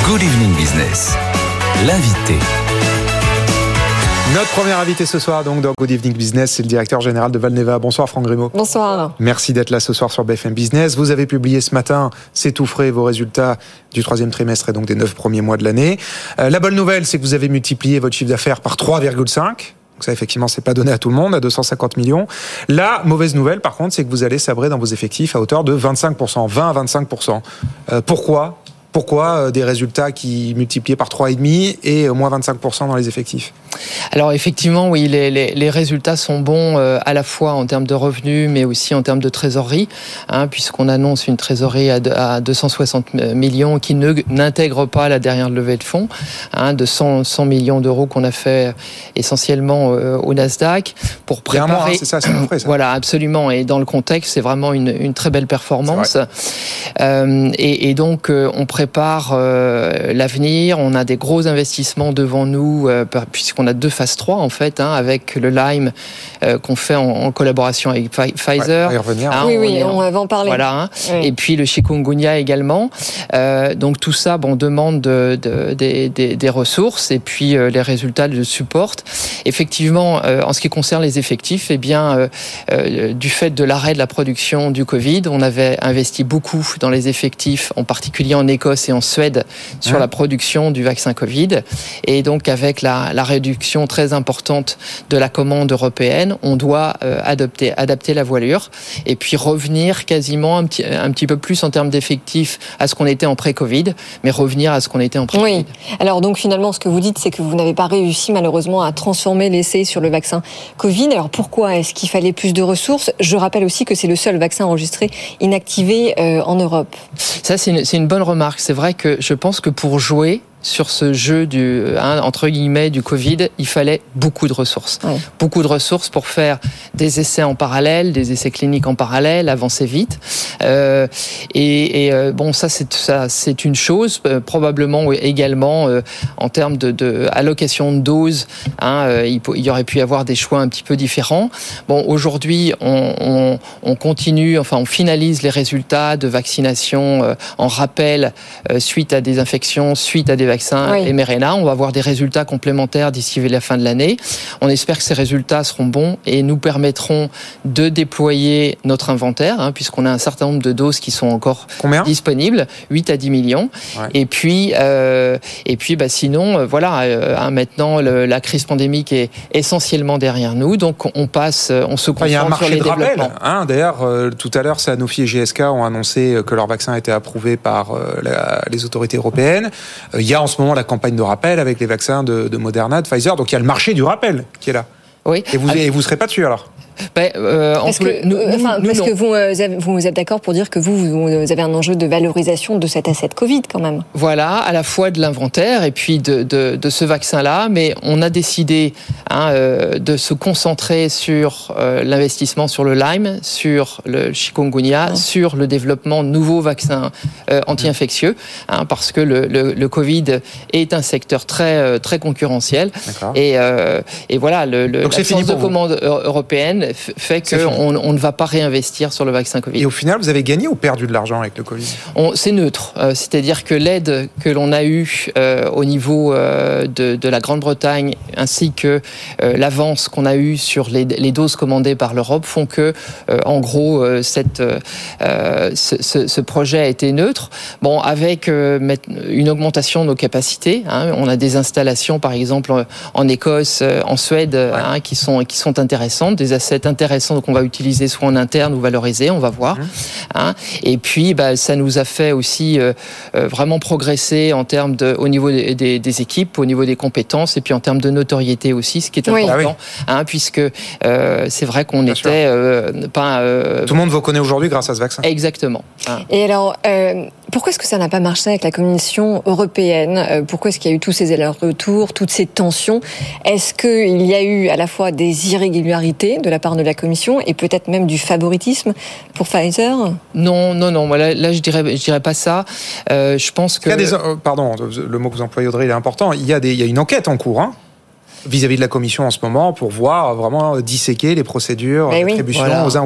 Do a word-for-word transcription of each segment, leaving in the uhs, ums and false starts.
Good Evening Business, l'invité. Notre premier invité ce soir donc dans Good Evening Business, c'est le directeur général de Valneva. Bonsoir Franck Grimaud. Bonsoir. Merci d'être là ce soir sur B F M Business. Vous avez publié ce matin, c'est tout frais, vos résultats du troisième trimestre et donc des neuf premiers mois de l'année. Euh, la bonne nouvelle, c'est que vous avez multiplié votre chiffre d'affaires par trois virgule cinq. Donc ça, effectivement, c'est pas donné à tout le monde, à deux cent cinquante millions. La mauvaise nouvelle, par contre, c'est que vous allez sabrer dans vos effectifs à hauteur de vingt-cinq pour cent, vingt à vingt-cinq pour cent. Euh, pourquoi Pourquoi des résultats qui multipliés par trois virgule cinq et moins vingt-cinq pour cent dans les effectifs? Alors effectivement, oui, les, les, les résultats sont bons euh, à la fois en termes de revenus, mais aussi en termes de trésorerie, hein, puisqu'on annonce une trésorerie à, de, à deux cent soixante millions qui ne, n'intègre pas la dernière levée de fonds, hein, de cent, cent millions d'euros qu'on a fait essentiellement euh, au Nasdaq pour préparer. Il y a un mois, hein, c'est ça, c'est vrai, ça. Voilà, absolument. Et dans le contexte, c'est vraiment une, une très belle performance. Euh, et, et donc, euh, on prépare euh, l'avenir. On a des gros investissements devant nous, euh, puisqu'on a deux phases trois en fait, hein, avec le Lyme euh, qu'on fait en, en collaboration avec Pfizer. Ouais, revenir, hein, oui, oui, on, on va en parler. Voilà, hein, oui. Et puis le chikungunya également. Euh, donc tout ça, bon, demande de, de, de, de, des ressources et puis euh, les résultats le supportent. Effectivement, euh, en ce qui concerne les effectifs, eh bien, euh, euh, du fait de l'arrêt de la production du Covid, on avait investi beaucoup dans les effectifs, en particulier en Écosse et en Suède, sur ouais. la production du vaccin Covid. Et donc avec la, la réduction très importante de la commande européenne, on doit euh, adopter, adapter la voilure et puis revenir quasiment un petit, un petit peu plus en termes d'effectifs à ce qu'on était en pré-Covid, mais revenir à ce qu'on était en pré-Covid. Oui. Alors donc finalement, ce que vous dites, c'est que vous n'avez pas réussi malheureusement à transformer l'essai sur le vaccin Covid. Alors pourquoi est-ce qu'il fallait plus de ressources? Je rappelle aussi que c'est le seul vaccin enregistré inactivé euh, en Europe. Ça, c'est une, c'est une bonne remarque. C'est vrai que je pense que pour jouer sur ce jeu du hein, entre guillemets du Covid, il fallait beaucoup de ressources, oui. beaucoup de ressources pour faire des essais en parallèle, des essais cliniques en parallèle, avancer vite. Euh, et, et euh, bon, ça c'est ça c'est une chose. Euh, probablement également euh, en termes de, de allocation de doses, hein, euh, il, il y aurait pu y avoir des choix un petit peu différents. Bon, aujourd'hui, on, on, on continue, enfin, on finalise les résultats de vaccination euh, en rappel euh, suite à des infections, suite à des vaccins oui. M R N A. On va avoir des résultats complémentaires d'ici la fin de l'année. On espère que ces résultats seront bons et nous permettront de déployer notre inventaire, hein, puisqu'on a un certain nombre de doses qui sont encore Combien disponibles, huit à dix millions. Ouais. Et puis, euh, et puis, bah, sinon, euh, voilà, euh, hein, maintenant, le, la crise pandémique est essentiellement derrière nous, donc on passe, on se concentre enfin, sur les de développements. Rappel, hein, d'ailleurs, euh, tout à l'heure, Sanofi et G S K ont annoncé que leur vaccin a été approuvé par euh, la, les autorités européennes. Il euh, y a en ce moment la campagne de rappel avec les vaccins de, de Moderna, de Pfizer. Donc il y a le marché du rappel qui est là. Oui. Et vous ne serez pas dessus alors? Ben, euh, parce que, nous, nous, enfin, nous, parce non. que vous, euh, vous êtes d'accord pour dire que vous, vous avez un enjeu de valorisation de cet asset Covid quand même. Voilà, à la fois de l'inventaire et puis de, de, de ce vaccin-là, mais on a décidé hein, euh, de se concentrer sur euh, l'investissement sur le Lyme, sur le chikungunya, ouais. sur le développement de nouveaux vaccins euh, anti-infectieux, hein, parce que le, le, le Covid est un secteur très, très concurrentiel. Et, euh, et voilà, le, le, Donc la force de vous. commande européenne fait qu'on on ne va pas réinvestir sur le vaccin Covid. Et au final, vous avez gagné ou perdu de l'argent avec le Covid? on, C'est neutre. Euh, c'est-à-dire que l'aide que l'on a eue euh, au niveau euh, de, de la Grande-Bretagne ainsi que euh, l'avance qu'on a eue sur les, les doses commandées par l'Europe font que, euh, en gros, euh, cette, euh, ce, ce, ce projet a été neutre. Bon, avec euh, une augmentation de nos capacités. Hein, on a des installations, par exemple, en Écosse, en Suède, ouais. hein, qui sont, qui sont intéressantes, des assets intéressant qu'on va utiliser soit en interne ou valoriser, on va voir. Mmh. Hein. Et puis, bah, ça nous a fait aussi euh, euh, vraiment progresser en termes de, au niveau des, des, des équipes, au niveau des compétences, et puis en termes de notoriété aussi, ce qui est important, oui. hein, puisque euh, c'est vrai qu'on n'était euh, pas. Euh... Tout le monde vous connaît aujourd'hui grâce à ce vaccin. Exactement. Hein. Et alors, euh, pourquoi est-ce que ça n'a pas marché avec la Commission européenne? Pourquoi est-ce qu'il y a eu tous ces allers-retours, toutes ces tensions? Est-ce qu'il y a eu à la fois des irrégularités de la part de la Commission et peut-être même du favoritisme pour Pfizer? Non, non, non. Là, là je dirais, je dirais pas ça. Euh, je pense que. Il y a des, euh, pardon, le mot que vous employez, Audrey, il est important. Il y a des, il y a une enquête en cours, hein, vis-à-vis de la Commission en ce moment pour voir vraiment disséquer les procédures d'attribution oui. voilà. aux uns aux autres.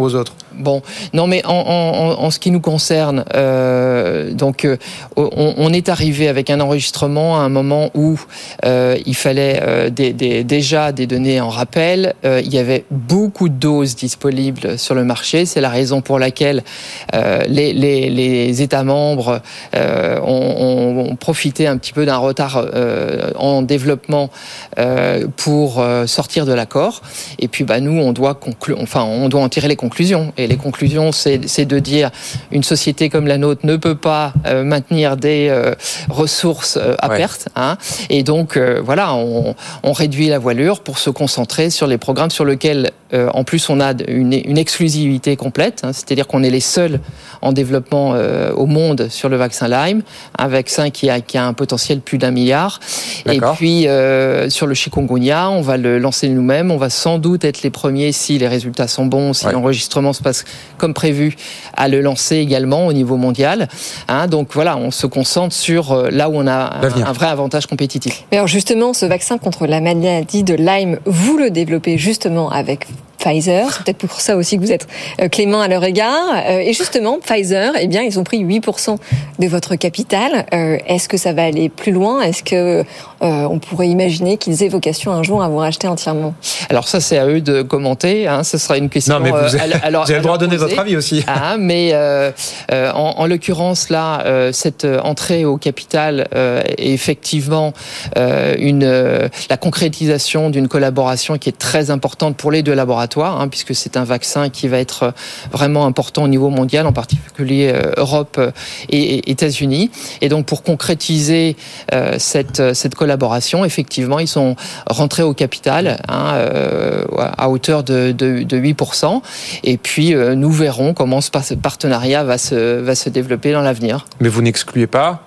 Bon, non, mais en, en, en ce qui nous concerne, euh, donc euh, on, on est arrivé avec un enregistrement à un moment où euh, il fallait euh, des, des, déjà des données en rappel. Euh, il y avait beaucoup de doses disponibles sur le marché. C'est la raison pour laquelle euh, les, les, les États membres euh, ont, ont profité un petit peu d'un retard euh, en développement euh, pour euh, sortir de l'accord. Et puis, bah, nous, on doit conclure, enfin, on doit en tirer les conclusions. Et les conclusions, c'est, c'est de dire une société comme la nôtre ne peut pas euh, maintenir des euh, ressources euh, à ouais. perte. Hein, et donc, euh, voilà, on, on réduit la voilure pour se concentrer sur les programmes sur lesquels, euh, en plus, on a une, une exclusivité complète. Hein, c'est-à-dire qu'on est les seuls en développement euh, au monde sur le vaccin Lyme, un vaccin qui a, qui a un potentiel plus d'un milliard. D'accord. Et puis, euh, sur le chikungunya, on va le lancer nous-mêmes. On va sans doute être les premiers, si les résultats sont bons, si ouais. l'enregistrement se passe comme prévu, à le lancer également au niveau mondial. Hein, donc voilà, on se concentre sur là où on a un, un vrai avantage compétitif. Mais alors justement, ce vaccin contre la maladie de Lyme, vous le développez justement avec Pfizer, c'est peut-être pour ça aussi que vous êtes clément à leur égard. Et justement, Pfizer, eh bien, ils ont pris huit pour cent de votre capital. Est-ce que ça va aller plus loin ? Est-ce que euh, on pourrait imaginer qu'ils aient vocation un jour à vous racheter entièrement ? Alors ça, c'est à eux de commenter. Hein. Ce sera une question. Non, mais vous avez, euh, alors, vous avez le droit de donner votre avis aussi. Hein, mais euh, euh, en, en l'occurrence là, euh, cette entrée au capital euh, est effectivement euh, une euh, la concrétisation d'une collaboration qui est très importante pour les deux laboratoires. Hein, puisque c'est un vaccin qui va être vraiment important au niveau mondial, en particulier euh, Europe et, et États-Unis. Et donc, pour concrétiser euh, cette, cette collaboration, effectivement, ils sont rentrés au capital hein, euh, à hauteur de, de, de huit pour cent. Et puis, euh, nous verrons comment ce partenariat va se, va se développer dans l'avenir. Mais vous n'excluez pas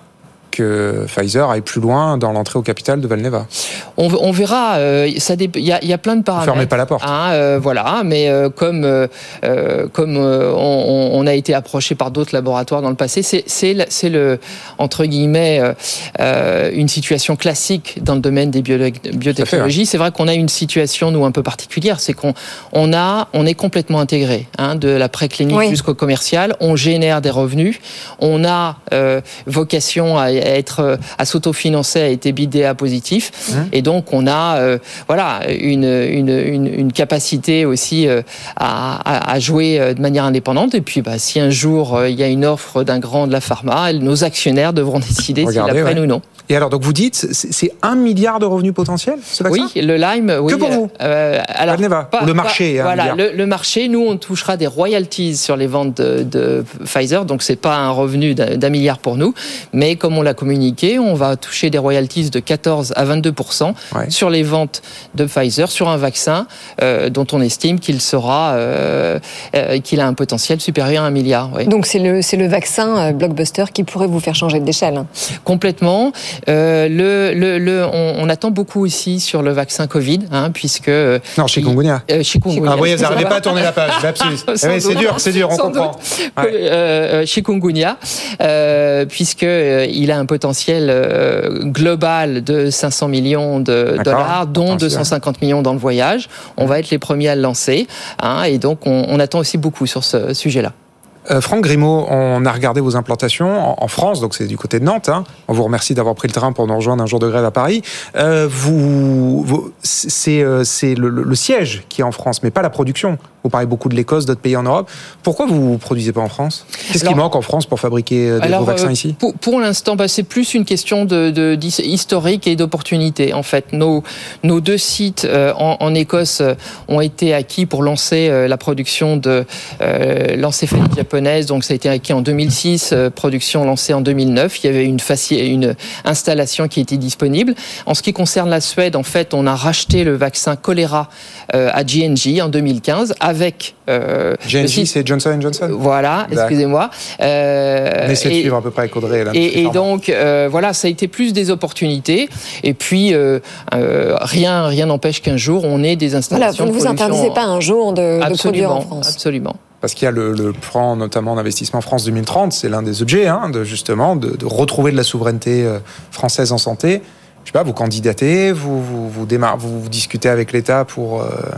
que Pfizer aille plus loin dans l'entrée au capital de Valneva. On, on verra. Euh, ça dé... il y a, il y a plein de paramètres. Fermez pas la porte. Hein, euh, voilà, mais euh, comme euh, comme euh, on, on a été approché par d'autres laboratoires dans le passé, c'est c'est c'est le entre guillemets euh, une situation classique dans le domaine des bio, biotechnologies. Fait, ouais. C'est vrai qu'on a une situation nous un peu particulière, c'est qu'on on a on est complètement intégré, hein, de la préclinique oui. jusqu'au commercial. On génère des revenus. On a euh, vocation à à être à s'autofinancer, à être EBITDA positif, mmh. et donc on a euh, voilà une, une une une capacité aussi euh, à, à jouer de manière indépendante. Et puis bah, si un jour euh, il y a une offre d'un grand de la pharma, nos actionnaires devront décider s'ils la prennent ouais. ou non. Et alors, donc vous dites, c'est un milliard de revenus potentiels, ce vaccin ? Oui, le Lyme, oui. Que pour vous euh, alors, pas, le marché, pas, voilà, le, le marché, nous, on touchera des royalties sur les ventes de, de Pfizer, donc c'est pas un revenu d'un milliard pour nous, mais comme on l'a communiqué, on va toucher des royalties de quatorze à vingt-deux pour cent ouais. sur les ventes de Pfizer, sur un vaccin euh, dont on estime qu'il sera, euh, euh, qu'il a un potentiel supérieur à un milliard. Oui. Donc c'est le, c'est le vaccin blockbuster qui pourrait vous faire changer d'échelle. Complètement. Euh, le, le, le, on, on attend beaucoup aussi sur le vaccin Covid, hein, puisque non, chikungunya. Euh, chikungunya. Ah oui, vous n'arrivez pas à tourner la page. eh oui, c'est dur, c'est dur, on comprend. Ouais. Euh, chikungunya, euh, puisque euh, il a un potentiel euh, global de cinq cents millions de dollars, dont deux cent cinquante millions dans le voyage. On va être les premiers à le lancer, hein, et donc on, on attend aussi beaucoup sur ce sujet-là. Euh, Franck Grimaud, on a regardé vos implantations en, en France, donc c'est du côté de Nantes. Hein. On vous remercie d'avoir pris le train pour nous rejoindre un jour de grève à Paris. Euh, vous, vous, c'est, euh, c'est le, le, le siège qui est en France, mais pas la production. Vous parlez beaucoup de l'Écosse, d'autres pays en Europe. Pourquoi vous ne produisez pas en France ? Qu'est-ce alors, qui manque en France pour fabriquer des, alors, vos vaccins euh, ici ? Pour, pour l'instant, bah, c'est plus une question de, de, d'historique et d'opportunité. En fait, nos, nos deux sites euh, en, en Écosse euh, ont été acquis pour lancer euh, la production de euh, l'encéphalite japonaise. Donc, ça a été acquis en deux mille six, euh, production lancée en deux mille neuf. Il y avait une, faci- une installation qui était disponible. En ce qui concerne la Suède, en fait, on a racheté le vaccin choléra euh, à J and J en deux mille quinze. Avec euh, J and J, c'est Johnson and Johnson. Voilà, exact. Excusez-moi. Euh, On essaie de suivre à peu près avec Audrey. Là, et, et donc, euh, voilà, ça a été plus des opportunités. Et puis, euh, euh, rien, rien n'empêche qu'un jour, on ait des installations. Voilà, vous ne vous interdisez pas un jour de, de produire en France. Absolument. Parce qu'il y a le, le plan notamment d'investissement France deux mille trente, c'est l'un des objets, hein, de justement de, de retrouver de la souveraineté française en santé. Je sais pas, vous candidatez, vous vous, vous, démar- vous, vous discutez avec l'État pour euh,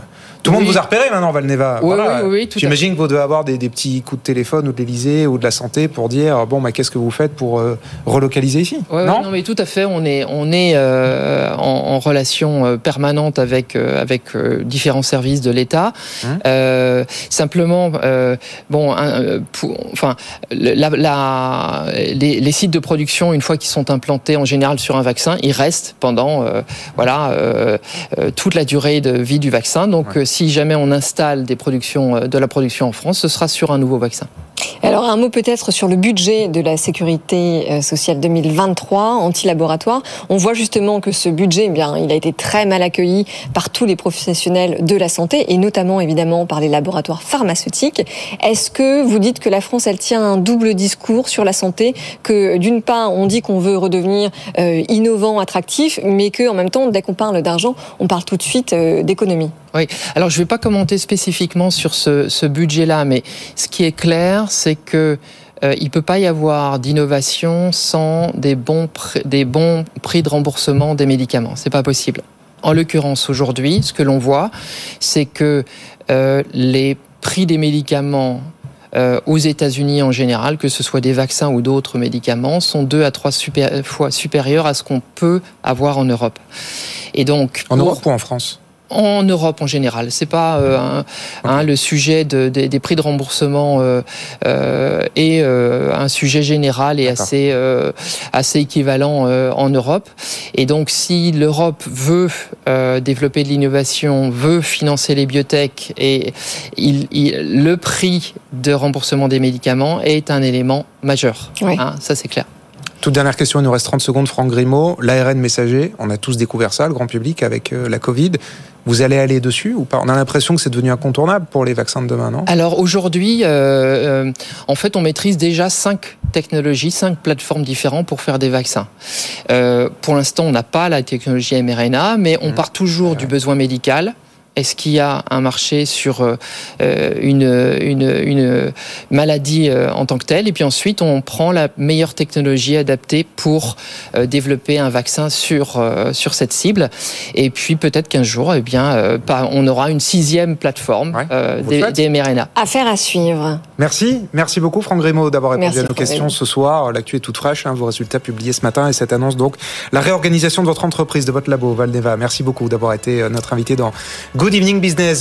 Tout le oui. monde vous a repéré maintenant, Valneva. Oui, voilà. oui, oui, tout J'imagine que vous devez avoir des, des petits coups de téléphone ou de l'Élysée ou de la santé pour dire bon, bah, qu'est-ce que vous faites pour euh, relocaliser ici. Ouais, non, ouais, non, mais tout à fait. On est, on est euh, en, en relation permanente avec euh, avec euh, différents services de l'État. Hum. Euh, simplement, euh, bon, un, pour, enfin, la, la, les, les sites de production, une fois qu'ils sont implantés en général sur un vaccin, ils restent pendant euh, voilà euh, euh, toute la durée de vie du vaccin. Donc, ouais. euh, si jamais on installe des productions, de la production en France, ce sera sur un nouveau vaccin. Alors, un mot peut-être sur le budget de la sécurité sociale deux mille vingt-trois, anti-laboratoire. On voit justement que ce budget, eh bien, il a été très mal accueilli par tous les professionnels de la santé et notamment, évidemment, par les laboratoires pharmaceutiques. Est-ce que vous dites que la France, elle tient un double discours sur la santé, que d'une part, on dit qu'on veut redevenir euh, innovant, attractif, mais qu'en même temps, dès qu'on parle d'argent, on parle tout de suite euh, d'économie? Oui, alors je ne vais pas commenter spécifiquement sur ce, ce budget-là, mais ce qui est clair, c'est que euh, il ne peut pas y avoir d'innovation sans des bons, pr- des bons prix de remboursement des médicaments. C'est pas possible. En l'occurrence, aujourd'hui, ce que l'on voit, c'est que euh, les prix des médicaments Euh, aux États-Unis en général, que ce soit des vaccins ou d'autres médicaments, sont deux à trois super, fois supérieurs à ce qu'on peut avoir en Europe. Et donc, en pour... Europe ou en France ? En Europe en général, c'est pas euh, un, okay. hein, le sujet de, de, des prix de remboursement euh, euh, est euh, un sujet général et D'accord. assez euh, assez équivalent euh, en Europe. Et donc, si l'Europe veut euh, développer de l'innovation, veut financer les biotech, et il, il, le prix de remboursement des médicaments est un élément majeur. Oui. Hein, ça, c'est clair. Toute dernière question, il nous reste trente secondes, Franck Grimaud. L'A R N messager, on a tous découvert ça, le grand public, avec euh, la Covid. Vous allez aller dessus ou pas ? On a l'impression que c'est devenu incontournable pour les vaccins de demain, non ? Alors aujourd'hui, euh, euh, en fait, on maîtrise déjà cinq technologies, cinq plateformes différentes pour faire des vaccins. Euh, pour l'instant, on n'a pas la technologie m R N A, mais on mmh. part toujours ouais. du besoin médical. Est-ce qu'il y a un marché sur euh, une, une, une maladie euh, en tant que telle ? Et puis ensuite, on prend la meilleure technologie adaptée pour euh, développer un vaccin sur, euh, sur cette cible. Et puis peut-être qu'un jour, eh bien, euh, on aura une sixième plateforme ouais, euh, des, des m R N A. Affaire à suivre. Merci. Merci beaucoup, Franck Grimaud, d'avoir répondu Merci, à nos Franck questions Grimaud. ce soir. L'actu est toute fraîche, hein, vos résultats publiés ce matin et cette annonce donc la réorganisation de votre entreprise, de votre labo, Valneva. Merci beaucoup d'avoir été notre invité dans Good Evening Business.